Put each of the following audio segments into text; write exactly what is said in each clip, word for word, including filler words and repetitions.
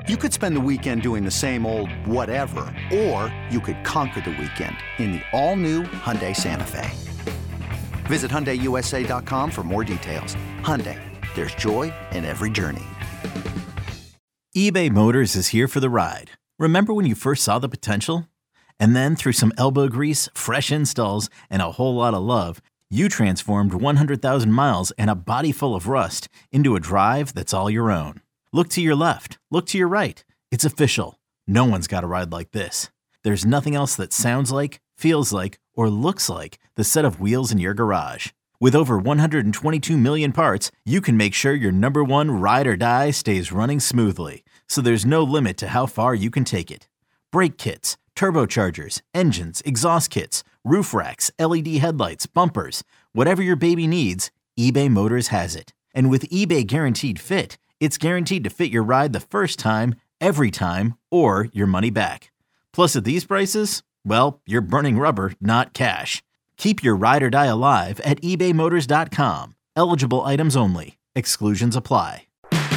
You could spend the weekend doing the same old whatever, or you could conquer the weekend in the all-new Hyundai Santa Fe. Visit Hyundai U S A dot com for more details. Hyundai, there's joy in every journey. eBay Motors is here for the ride. Remember when you first saw the potential? And then through some elbow grease, fresh installs, and a whole lot of love, you transformed one hundred thousand miles and a body full of rust into a drive that's all your own. Look to your left. Look to your right. It's official. No one's got a ride like this. There's nothing else that sounds like, feels like, or looks like the set of wheels in your garage. With over one hundred twenty-two million parts, you can make sure your number one ride or die stays running smoothly. So there's no limit to how far you can take it. Brake kits, turbochargers, engines, exhaust kits, roof racks, L E D headlights, bumpers, whatever your baby needs, eBay Motors has it. And with eBay Guaranteed Fit, it's guaranteed to fit your ride the first time, every time, or your money back. Plus, at these prices, well, you're burning rubber, not cash. Keep your ride or die alive at ebay motors dot com. Eligible items only. Exclusions apply.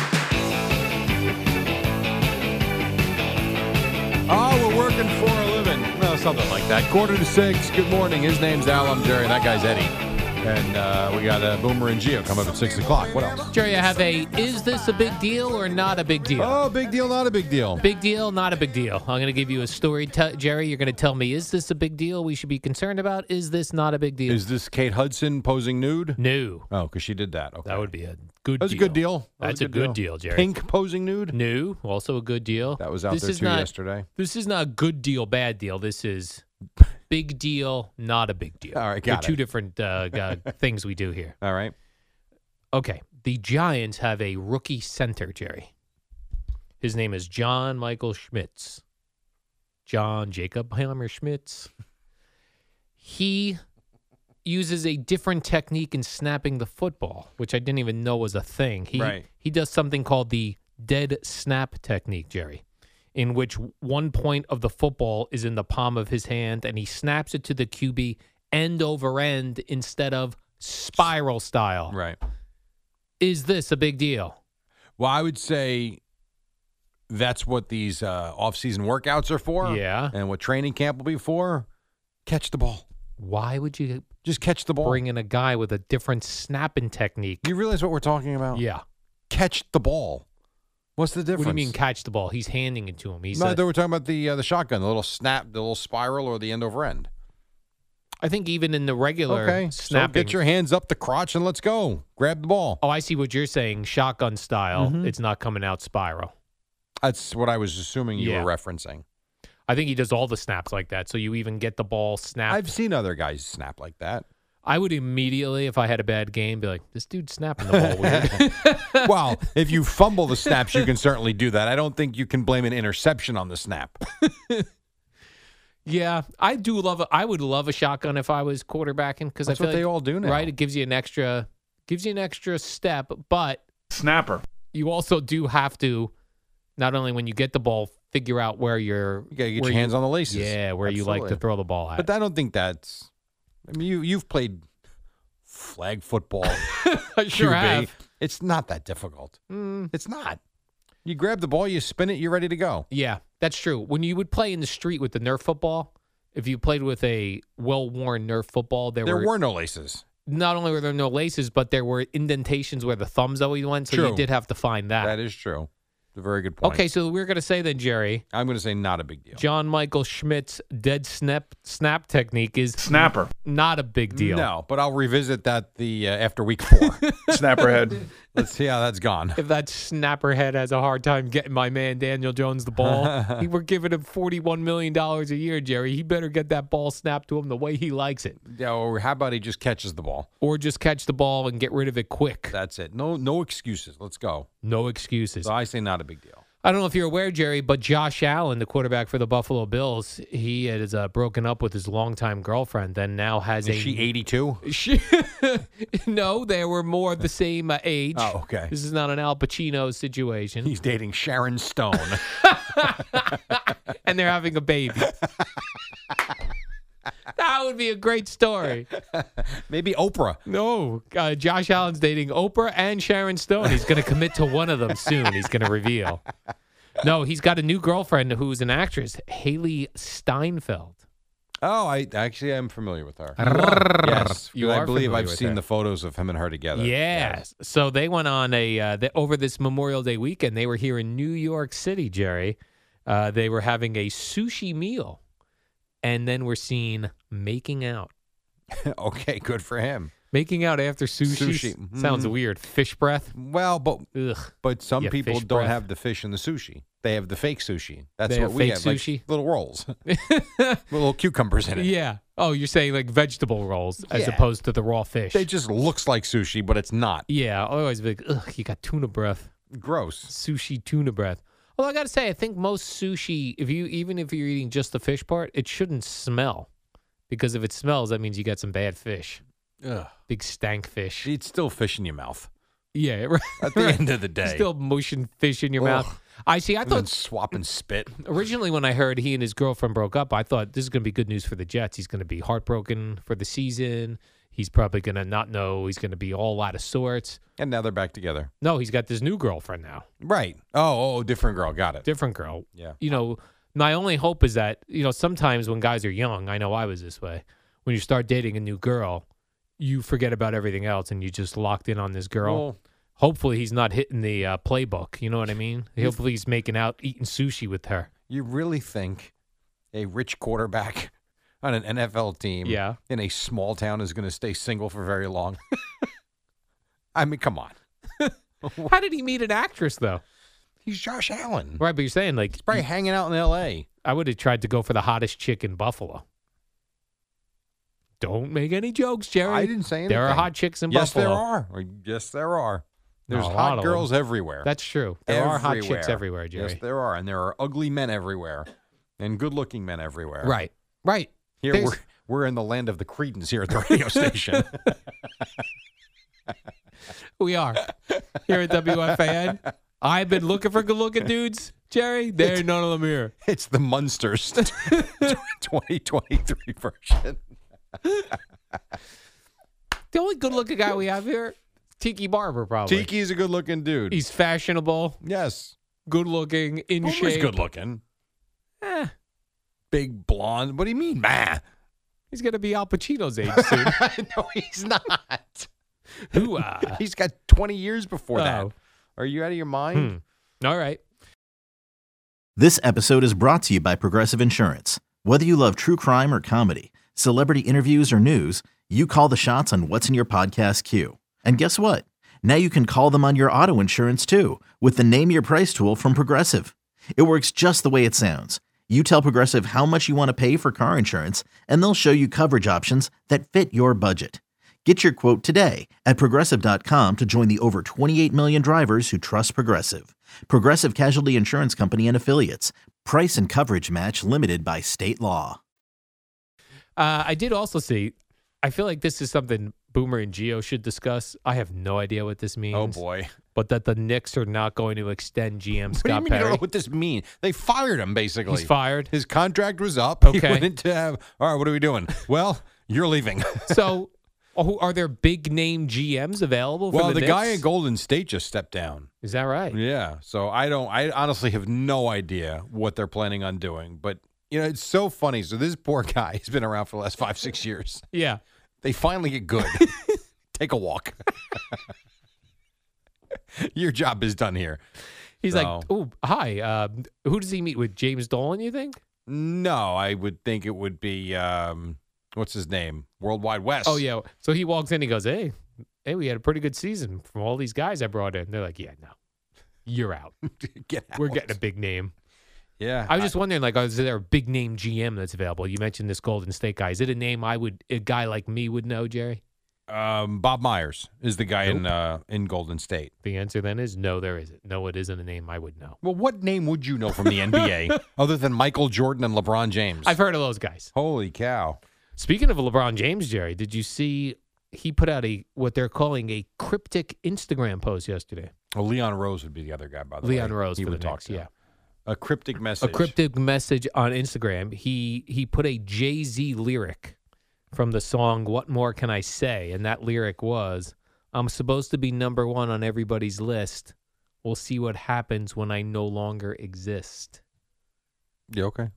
Oh, we're working for a living. No, something like that. Quarter to six. Good morning. His name's Al. I'm Jerry. That guy's Eddie. And uh, we got uh, Boomer and Gio come up at six o'clock. What else? Jerry, I have a, is this a big deal or not a big deal? Oh, big deal, not a big deal. Big deal, not a big deal. I'm going to give you a story. T- Jerry, you're going to tell me, is this a big deal we should be concerned about? Is this not a big deal? Is this Kate Hudson posing nude? No. Oh, because she did that. Okay. That would be a good That's deal. a good deal. That That's was a good deal, Jerry. Pink posing nude? No. Also a good deal. That was out this there is too not, yesterday. This is not a good deal, bad deal. This is big deal, not a big deal. All right, They're got two it. different uh, uh, things we do here. All right. Okay. The Giants have a rookie center, Jerry. His name is John Michael Schmitz. John Jacob Hammer Schmitz. He uses a different technique in snapping the football, which I didn't even know was a thing. He, Right. He does something called the dead snap technique, Jerry, in which one point of the football is in the palm of his hand, and he snaps it to the Q B end over end instead of spiral style. Right. Is this a big deal? Well, I would say that's what these uh, off-season workouts are for. Yeah. And what training camp will be for. Catch the ball. Why would you Just catch the ball. bring in a guy with a different snapping technique? You realize what we're talking about? Yeah. Catch the ball. What's the difference? What do you mean catch the ball? He's handing it to him. He's No, a- they were talking about the uh, the shotgun, the little snap, the little spiral, or the end over end. I think even in the regular Okay, snapping. so get your hands up the crotch and let's go. Grab the ball. Oh, I see what you're saying. Shotgun style. Mhm. It's not coming out spiral. That's what I was assuming you Yeah. were referencing. I think he does all the snaps like that. So you even get the ball snapped. I've seen other guys snap like that. I would immediately, if I had a bad game, be like, this dude's snapping the ball weird. Well, if you fumble the snaps, you can certainly do that. I don't think you can blame an interception on the snap. Yeah, I do love. A, I would love a shotgun if I was quarterbacking because I That's feel what they like, all do now. right? It gives you an extra, gives you an extra step, but Snapper. you also do have to, not only when you get the ball, figure out where you're. You gotta get where your hands on the laces. Yeah, where you like to Absolutely. throw the ball at. But I don't think that's. I mean, you you've played flag football. I sure Q B. have. It's not that difficult. Mm, It's not. You grab the ball, you spin it, you're ready to go. yeah, that's true. When you would play in the street with the Nerf football, if you played with a well-worn Nerf football, there, There were, were no laces. not only were there no laces, but there were indentations where the thumbs always went. So True. you did have to find that. That is true. It's a very good point. Okay, so we're going to say then, Jerry, I'm going to say not a big deal. John Michael Schmidt's dead snap snap technique is Snapper. not a big deal. No, but I'll revisit that the uh, after week four. Snapper head. Let's see how that's gone. If that snapper head has a hard time getting my man Daniel Jones the ball, he, we're giving him forty-one million dollars a year, Jerry. He better get that ball snapped to him the way he likes it. Yeah, or how about he just catches the ball? Or just catch the ball and get rid of it quick. That's it. No, no excuses. Let's go. No excuses. So I say not a big deal. I don't know if you're aware, Jerry, but Josh Allen, the quarterback for the Buffalo Bills, he has uh, broken up with his longtime girlfriend and now has Is a... she eighty-two? She, no, they were more the same uh, age. Oh, okay. This is not an Al Pacino situation. He's dating Sharon Stone. And they're having a baby. That would be a great story. Maybe Oprah. No, uh, Josh Allen's dating Oprah and Sharon Stone. He's going to commit to one of them soon. He's going to reveal. No, he's got a new girlfriend who's an actress, Haley Steinfeld. Oh, I actually am familiar with her. Yes, You you I are believe familiar I've with seen her. the photos of him and her together. Yes. So they went on a uh, they, over this Memorial Day weekend. They were here in New York City, Jerry. Uh, they were having a sushi meal, and then we're seen making out. Okay, good for him. Making out after sushi, Sushi. s- sounds Mm. weird. Fish breath. Well, but Ugh. but some Yeah, people fish don't breath. have the fish in the sushi. They have the fake sushi. That's They what have we fake have. like sushi? little rolls, little cucumbers in it. Yeah. Oh, you're saying like vegetable rolls as Yeah. opposed to the raw fish. They just looks like sushi, but it's not. yeah. I always be like, ugh, you got tuna breath. Gross. Sushi tuna breath. Well, I got to say, I think most sushi, if you even if you're eating just the fish part, it shouldn't smell, because if it smells, that means you got some bad fish, Ugh. big stank fish. It's still fish in your mouth. Yeah, right. At the end of the day. Still mushing fish in your Ugh. mouth. I see. I And then thought swapping spit. originally when I heard he and his girlfriend broke up, I thought this is going to be good news for the Jets. He's going to be heartbroken for the season. He's probably going to not know. He's going to be all out of sorts. And now they're back together. No, he's got this new girlfriend now. Right. Oh, oh, different girl. Got it. Different girl. Yeah. You know, my only hope is that, you know, sometimes when guys are young, I know I was this way, when you start dating a new girl, you forget about everything else and you just locked in on this girl. Well, Hopefully he's not hitting the uh, playbook. You know what I mean? Hopefully he's making out, eating sushi with her. you really think a rich quarterback on an N F L team Yeah. in a small town is going to stay single for very long? I mean, come on. How did he meet an actress, though? He's Josh Allen. Right, but you're saying, like, He's probably hanging out in L A. I would have tried to go for the hottest chick in Buffalo. Don't make any jokes, Jerry. I didn't say anything. There are hot chicks in Yes, Buffalo. there are. Yes, there are. There's No, a lot hot of girls them. everywhere. That's true. There are hot chicks everywhere, Jerry. Yes, there are. And there are ugly men everywhere and good-looking men everywhere. Right, right. Here, There's- we're, we're in the land of the Cretans here at the radio station. We are here at W F A N. I've been looking for good-looking dudes, Jerry. There, none of them here. It's the Munsters twenty twenty-three version. The only good-looking guy we have here, Tiki Barber, probably. Tiki's a good-looking dude. He's fashionable, yes. good-looking, in Boomer's shape. good-looking. Eh, Big blonde. What do you mean, man? he's gonna be Al Pacino's age soon. No, he's not. Hoo-ah. He's got twenty years before that. Oh. Are you out of your mind? Hmm. All right. This episode is brought to you by Progressive Insurance. Whether you love true crime or comedy, celebrity interviews or news, you call the shots on what's in your podcast queue. And guess what? Now you can call them on your auto insurance too with the Name Your Price tool from Progressive. It works just the way it sounds. You tell Progressive how much you want to pay for car insurance, and they'll show you coverage options that fit your budget. Get your quote today at Progressive dot com to join the over twenty-eight million drivers who trust Progressive. Progressive Casualty Insurance Company and Affiliates. Price and coverage match limited by state law. Uh, I did also see, I feel like this is something Boomer and Gio should discuss. I have no idea what this means. Oh, boy. But that the Knicks are not going to extend G M What do you Scott mean you don't Perry. know what this means? They fired him, basically. He's fired. His contract was up. He Okay. went into have, all right, what are we doing? Well, you're leaving. So, oh, are there big name G Ms available for well, the the guy Knicks? in Golden State just stepped down. Is that right? Yeah. So I don't, I honestly have no idea what they're planning on doing. But, you know, it's so funny. So this poor guy has been around for the last five, six years. Yeah. They finally get good. Take a walk. Your job is done here. He's So- like, oh, hi. Uh, who does he meet with? James Dolan, you think? No, I would think it would be, um, what's his name? Worldwide West. Oh, yeah. So he walks in, he goes, hey, hey, we had a pretty good season from all these guys I brought in. They're like, yeah, no, you're out. Get out. We're getting a big name. Yeah. I was just wondering, like, is there a big name G M that's available? You mentioned this Golden State guy. Is it a name I would, a guy like me would know, Jerry? Um, Bob Myers is the guy in uh, in Golden State. The answer then is no, there isn't. No, it isn't a name I would know. Well, what name would you know from the N B A other than Michael Jordan and LeBron James? I've heard of those guys. Holy cow. Speaking of LeBron James, Jerry, did you see he put out a what they're calling a cryptic Instagram post yesterday? Well, Leon Rose would be the other guy, by the way. Leon Rose he for would the talk Knicks, to. yeah. A cryptic message. A cryptic message on Instagram. He he put a Jay-Z lyric from the song What More Can I Say? And that lyric was, I'm supposed to be number one on everybody's list. We'll see what happens when I no longer exist. Yeah, okay.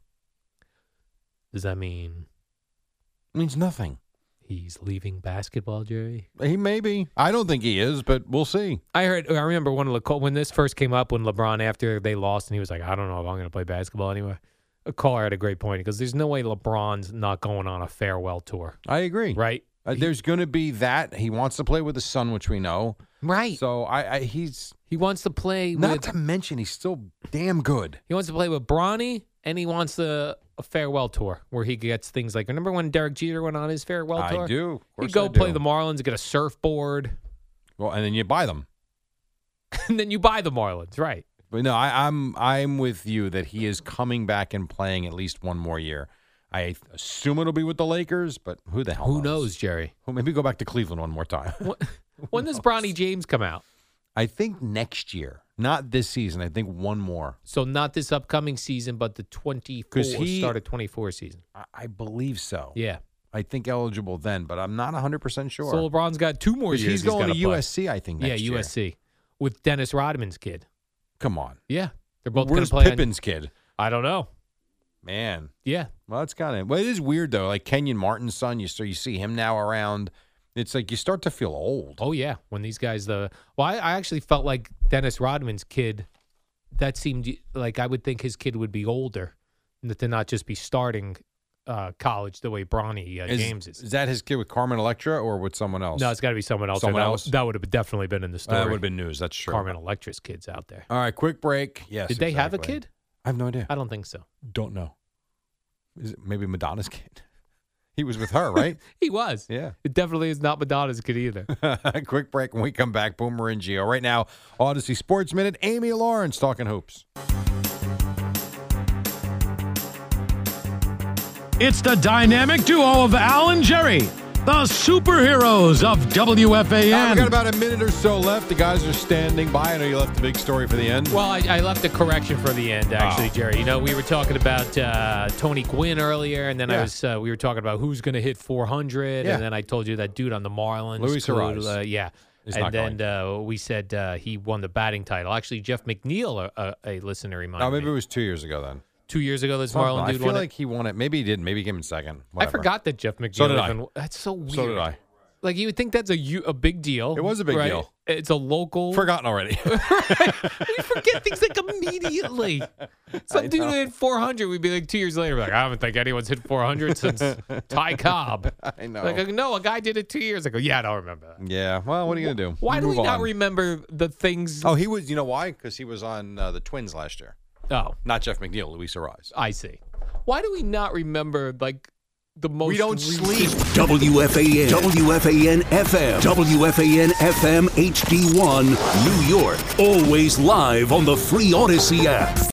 Does that mean It means nothing. he's leaving basketball, Jerry? He may be. I don't think he is, but we'll see. I heard. I remember when Le- when this first came up, when LeBron, after they lost, and he was like, "I don't know if I'm going to play basketball anymore." A caller had a great point because there's no way LeBron's not going on a farewell tour, I agree. right? Uh, there's going to be that. He wants to play with his son, which we know. Right. So I, I he's He wants to play not with. to mention he's still damn good. He wants to play with Bronny, and he wants a, a farewell tour where he gets things like. Remember when Derek Jeter went on his farewell tour? I do. Of You course go I do. play the Marlins, get a surfboard, Well, and then you buy them. and then you buy the Marlins, right? But no, I, I'm I'm with you that he is coming back and playing at least one more year. I assume it'll be with the Lakers, but who the hell Who knows? knows, Jerry? Well, maybe go back to Cleveland one more time. When, when does Bronny James come out? I think next year, not this season. I think one more. So not this upcoming season, but the twenty-four 'Cause he- start of twenty-four season. I, I believe so. Yeah. I think eligible then, but I'm not one hundred percent sure. So LeBron's got two more 'Cause years. he's going gotta to play. U S C, I think, Yeah, next year. U S C with Dennis Rodman's kid. Come on. Yeah, they're both going Where's to play. on- Pippin's kid? I don't know. Man. Yeah, Well, it's kind of. Well, it is weird though. Like Kenyon Martin's son, you so you see him now around. It's like you start to feel old. oh yeah. When these guys, the well, I, I actually felt like Dennis Rodman's kid. That seemed like I would think his kid would be older, and to not just be starting uh, college the way Bronny uh, is, James is. Is that his kid with Carmen Electra or with someone else? No, it's got to be someone else. or Someone that, else? That would have definitely been in the Uh, story. that would have been news. That's true. Carmen Electra's kids out there. All right, quick break. Yes. Did they have a exactly. kid? I have no idea. I don't think so. don't know. Is it maybe Madonna's kid? He was with her, right? He was. Yeah. It definitely is not Madonna's kid either. Quick break. When we come back, Boomer and Gio. Right now, Odyssey Sports Minute. Amy Lawrence talking hoops. It's the dynamic duo of Al and Jerry, the superheroes of W F A Uh, N. we got about a minute or so left. The guys are standing by. I know you left the big story for the end. Well, I, I left a correction for the end, actually, Oh. Jerry. You know, we were talking about uh, Tony Gwynn earlier, and then I Yeah. was uh, we were talking about who's going to hit four hundred, Yeah. and then I told you that dude on the Marlins, Luis could, Ariz uh, yeah, is and not then going. uh, we said uh, he won the batting title. Actually, Jeff McNeil, a, a, a listener, reminded Oh, maybe me it was two years ago then. two years ago this Something. Marlin I dude feel won like it. he won it. Maybe he didn't. Maybe he came in second. I Whatever. forgot that Jeff McNeil. So did I. even- That's so weird. So did I. Like you would think that's a u- a big deal. It was a big right? deal. It's a local. Forgotten already. we forget things like immediately. Some dude who hit four hundred, we'd be like two years later, like I don't think anyone's hit four hundred since Ty Cobb. I know. Like no, a guy did it two years ago. Yeah, I don't remember that. Yeah. Well, what are you gonna do? Why do Move we not on. remember the things? Oh, he was. You know why? Because he was on uh, the Twins last year. Oh, Not Jeff McNeil. Luis Ariz. I see. Why do we not remember like the most? We don't recent- sleep. W F A N, W F A N F M, W F A N F M H D one, New York. Always live on the free Odyssey app.